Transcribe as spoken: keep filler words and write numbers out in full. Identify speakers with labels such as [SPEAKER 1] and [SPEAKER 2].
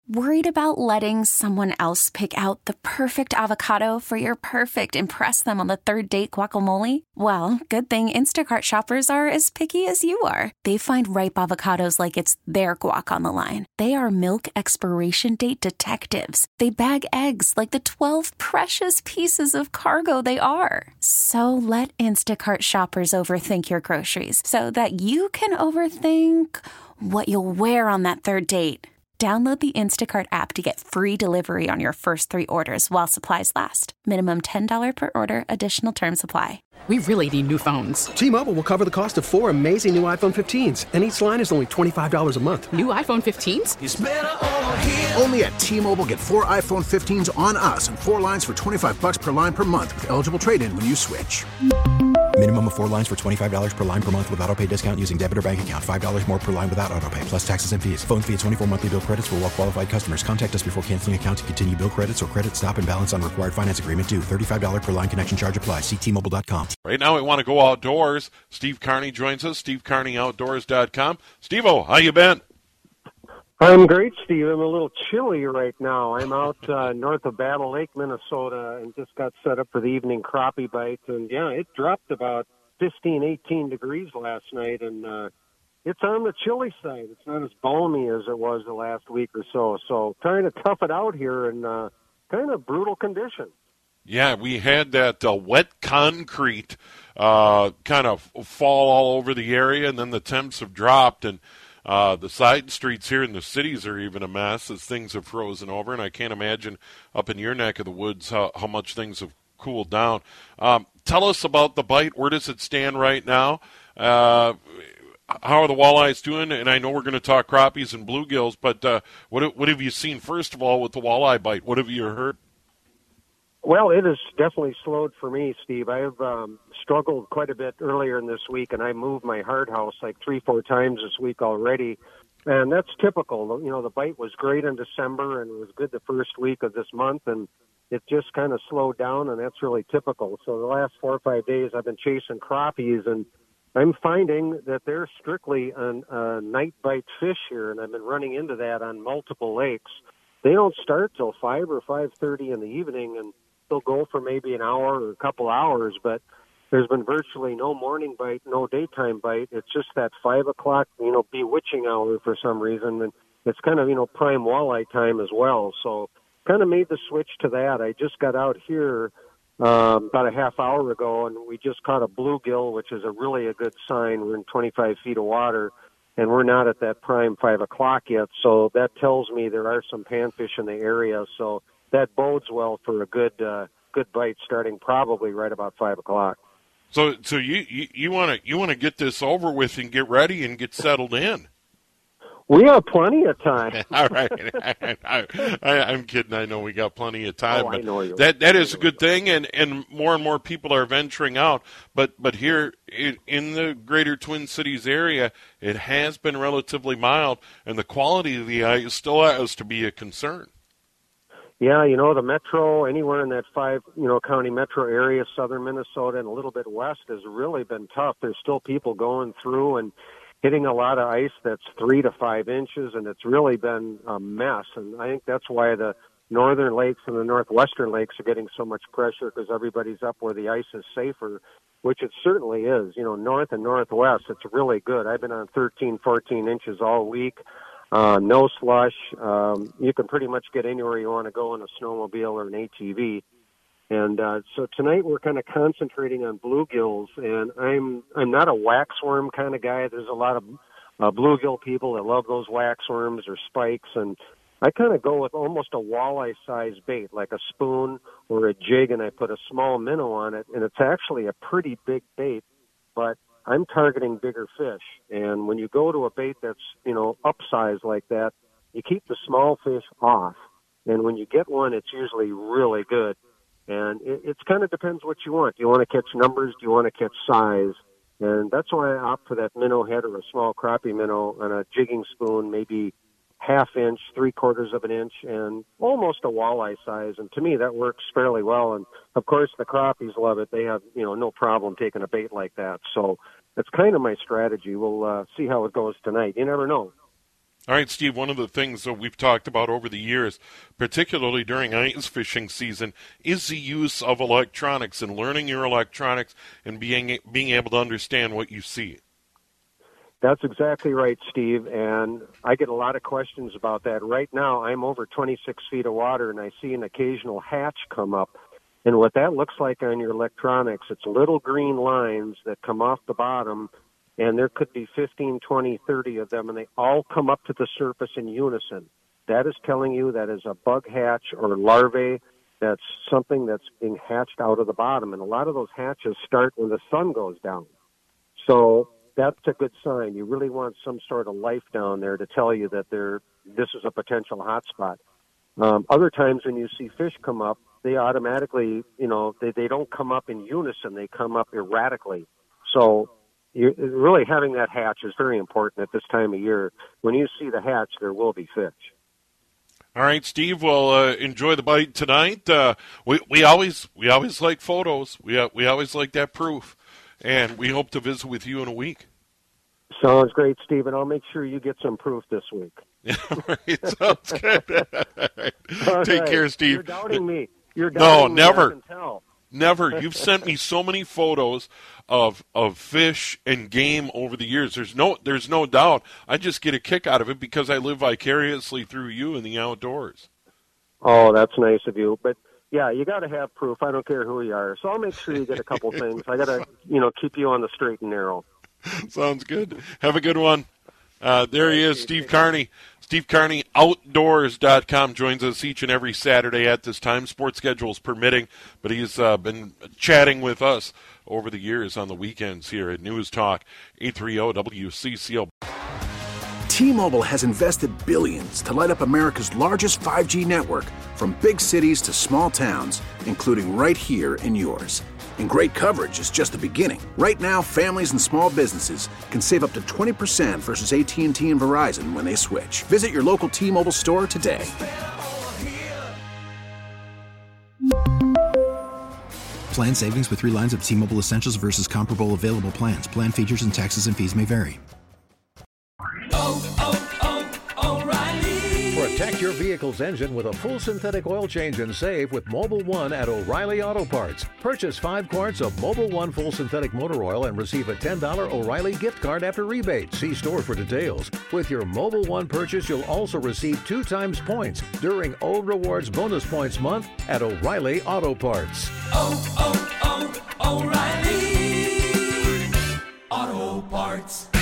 [SPEAKER 1] Worried about letting someone else pick out the perfect avocado for your perfect impress them on the third date guacamole? Well, good thing Instacart shoppers are as picky as you are. They find ripe avocados like it's their guac on the line. They are milk expiration date detectives. They bag eggs like the twelve precious pieces of cargo they are. So let Instacart shoppers overthink your groceries so that you can overthink what you'll wear on that third date. Download the Instacart app to get free delivery on your first three orders while supplies last. Minimum ten dollars per order. Additional terms apply.
[SPEAKER 2] We really need new phones.
[SPEAKER 3] T-Mobile will cover the cost of four amazing new iPhone fifteens, and each line is only twenty-five dollars a month.
[SPEAKER 2] New iPhone fifteens?
[SPEAKER 4] It's better over here.
[SPEAKER 5] Only at T-Mobile, get four iPhone fifteens on us and four lines for twenty-five dollars per line per month with eligible trade-in when you switch.
[SPEAKER 6] Minimum of four lines for twenty-five dollars per line per month with autopay discount using debit or bank account. five dollars more per line without autopay, plus taxes and fees. Phone fee at twenty-four monthly bill credits for well-qualified customers. Contact us before canceling account to continue bill credits or credit stop and balance on required finance agreement due. thirty-five dollars per line connection charge applies. See T Mobile dot com.
[SPEAKER 7] Right now we want to go outdoors. Steve Carney joins us, steve carney outdoors dot com. Steve-O, how you been?
[SPEAKER 8] I'm great, Steve. I'm a little chilly right now. I'm out uh, north of Battle Lake, Minnesota, and just got set up for the evening crappie bite. And, yeah, it dropped about fifteen, eighteen degrees last night, and uh, it's on the chilly side. It's not as balmy as it was the last week or so. So trying to tough it out here in uh, kind of brutal conditions.
[SPEAKER 7] Yeah, we had that uh, wet concrete uh, kind of fall all over the area, and then the temps have dropped, and uh, the side streets here in the cities are even a mess as things have frozen over, and I can't imagine up in your neck of the woods how, how much things have cooled down. Um, tell us about the bite. Where does it stand right now? Uh, how are the walleyes doing? And I know we're going to talk crappies and bluegills, but uh, what, what have you seen, first of all, with the walleye bite? What have you heard?
[SPEAKER 8] Well, it has definitely slowed for me, Steve. I've um, struggled quite a bit earlier in this week, and I moved my hard house like three, four times this week already. And that's typical. You know, the bite was great in December, and it was good the first week of this month, and it just kind of slowed down, and that's really typical. So the last four or five days I've been chasing crappies, and I'm finding that they're strictly a uh, night bite fish here, and I've been running into that on multiple lakes. They don't start till five or five thirty in the evening, and they'll go for maybe an hour or a couple hours, but there's been virtually no morning bite, no daytime bite. It's just that five o'clock, you know, bewitching hour for some reason, and it's kind of, you know, prime walleye time as well. So kind of made the switch to that. I just got out here um, about a half hour ago, and we just caught a bluegill, which is a really a good sign. We're in twenty-five feet of water, and we're not at that prime five o'clock yet, so that tells me there are some panfish in the area. So that bodes well for a good uh, good bite starting probably right about five o'clock.
[SPEAKER 7] So, so you you want to you want to get this over with and get ready and get settled in.
[SPEAKER 8] We have plenty of time.
[SPEAKER 7] All right, I, I, I, I'm kidding. I know we got plenty of time,
[SPEAKER 8] oh,
[SPEAKER 7] but
[SPEAKER 8] I know you.
[SPEAKER 7] that that is a good thing, and, and more and more people are venturing out. But but here in, in the greater Twin Cities area, it has been relatively mild, and the quality of the ice still has to be a concern.
[SPEAKER 8] Yeah, you know, the metro, anywhere in that five, you know, county metro area, southern Minnesota and a little bit west has really been tough. There's still people going through and hitting a lot of ice that's three to five inches, and it's really been a mess. And I think that's why the northern lakes and the northwestern lakes are getting so much pressure, because everybody's up where the ice is safer, which it certainly is. You know, north and northwest, it's really good. I've been on thirteen, fourteen inches all week. Uh, no slush. Um, you can pretty much get anywhere you want to go in a snowmobile or an A T V. And uh, so tonight we're kind of concentrating on bluegills, and I'm I'm not a waxworm kind of guy. There's a lot of uh, bluegill people that love those waxworms or spikes, and I kind of go with almost a walleye-sized bait, like a spoon or a jig, and I put a small minnow on it, and it's actually a pretty big bait, but I'm targeting bigger fish. And when you go to a bait that's, you know, upsized like that, you keep the small fish off. And when you get one, it's usually really good. And it it's kind of depends what you want. Do you want to catch numbers? Do you want to catch size? And that's why I opt for that minnow head or a small crappie minnow on a jigging spoon, maybe half inch, three quarters of an inch, and almost a walleye size. And to me, that works fairly well. And of course, the crappies love it. They have, you know, no problem taking a bait like that. So that's kind of my strategy. We'll uh, see how it goes tonight. You never know.
[SPEAKER 7] All right, Steve, one of the things that we've talked about over the years, particularly during ice fishing season, is the use of electronics and learning your electronics and being being able to understand what you see.
[SPEAKER 8] That's exactly right, Steve, and I get a lot of questions about that. Right now, I'm over twenty-six feet of water, and I see an occasional hatch come up. And what that looks like on your electronics, it's little green lines that come off the bottom, and there could be fifteen, twenty, thirty of them, and they all come up to the surface in unison. That is telling you that is a bug hatch or larvae. That's something that's being hatched out of the bottom, and a lot of those hatches start when the sun goes down. So that's a good sign. You really want some sort of life down there to tell you that there, this is a potential hot spot. Um, other times when you see fish come up, they automatically, you know, they, they don't come up in unison. They come up erratically. So you, really having that hatch is very important at this time of year. When you see the hatch, there will be fish.
[SPEAKER 7] All right, Steve. Well, uh, enjoy the bite tonight. Uh, we we always we always like photos. We uh, we always like that proof, and we hope to visit with you in a week.
[SPEAKER 8] Sounds great, Steve, and I'll make sure you get some proof this week.
[SPEAKER 7] Yeah, right. Sounds good. All Take
[SPEAKER 8] right.
[SPEAKER 7] care, Steve.
[SPEAKER 8] You're doubting me. You're doubting
[SPEAKER 7] no, never.
[SPEAKER 8] me. I can tell.
[SPEAKER 7] Never. You've sent me so many photos of of fish and game over the years. There's no there's no doubt. I just get a kick out of it because I live vicariously through you in the outdoors.
[SPEAKER 8] Oh, that's nice of you. But yeah, you got to have proof. I don't care who you are. So I'll make sure you get a couple things. I got to, you know, keep you on the straight and narrow.
[SPEAKER 7] Sounds good. Have a good one. Uh, there he is, Steve Carney. Steve Carney, outdoors dot com, joins us each and every Saturday at this time. Sports schedules permitting, but he's uh, been chatting with us over the years on the weekends here at News Talk eight thirty W C C O.
[SPEAKER 5] T-Mobile has invested billions to light up America's largest five G network, from big cities to small towns, including right here in yours. And great coverage is just the beginning. Right now, families and small businesses can save up to twenty percent versus A T and T and Verizon when they switch. Visit your local T-Mobile store today.
[SPEAKER 6] Plan savings with three lines of T-Mobile Essentials versus comparable available plans. Plan features and taxes and fees may vary.
[SPEAKER 4] Oh, oh, oh, O'Reilly. Protect your vehicle's engine with a full synthetic oil change and save with Mobil one at O'Reilly Auto Parts. Purchase five quarts of Mobil one full synthetic motor oil and receive a ten dollars O'Reilly gift card after rebate. See store for details. With your Mobil one purchase, you'll also receive two times points during O Rewards Bonus Points Month at O'Reilly Auto Parts.
[SPEAKER 9] Oh, oh, oh, O'Reilly Auto Parts.